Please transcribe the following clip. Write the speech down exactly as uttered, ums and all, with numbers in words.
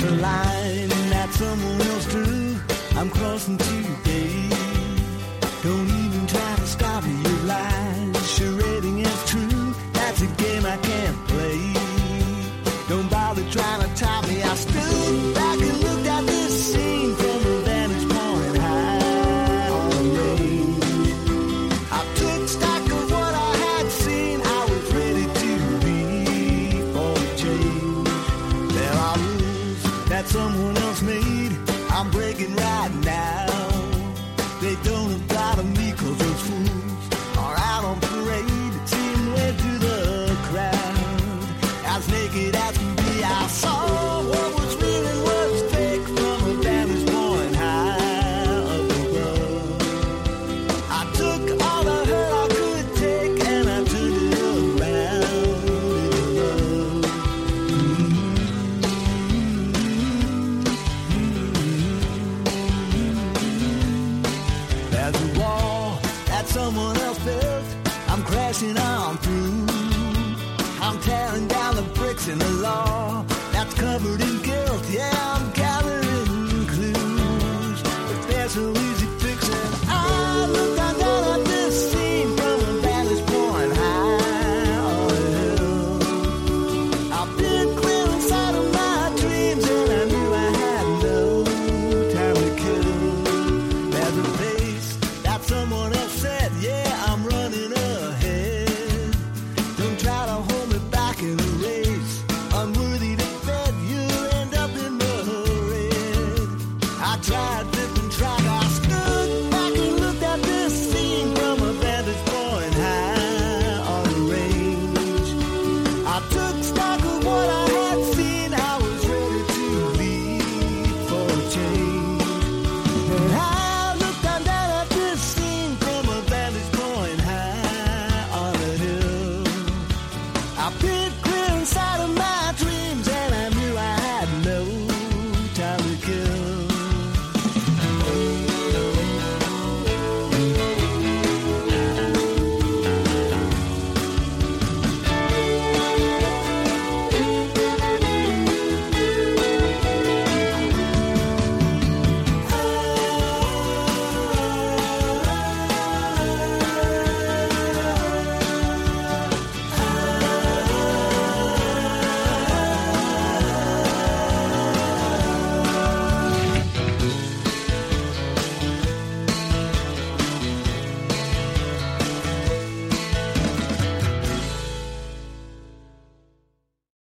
There's a line that someone else drew. I'm crossing today. Don't even try to stop me, you lie. Charading is true. That's a game I can't play. Don't bother trying to top me. I stood back and looked at this scene from a vantage point high on the range. I took stock of what I had seen. I was ready to be for a change. There are rules that someone else made. I'm breaking right now. They don't apply to me 'cause those fools are out on parade. Seeing way through the crowd. As naked as can be, I saw what was real and was fake from a vantage point high up above. I took all the hurt I could take and I turned it around in love. There's a wall that someone else built. I'm crashing on through. I'm tearing down the bricks in the law that's covered in guilt. Yeah, I'm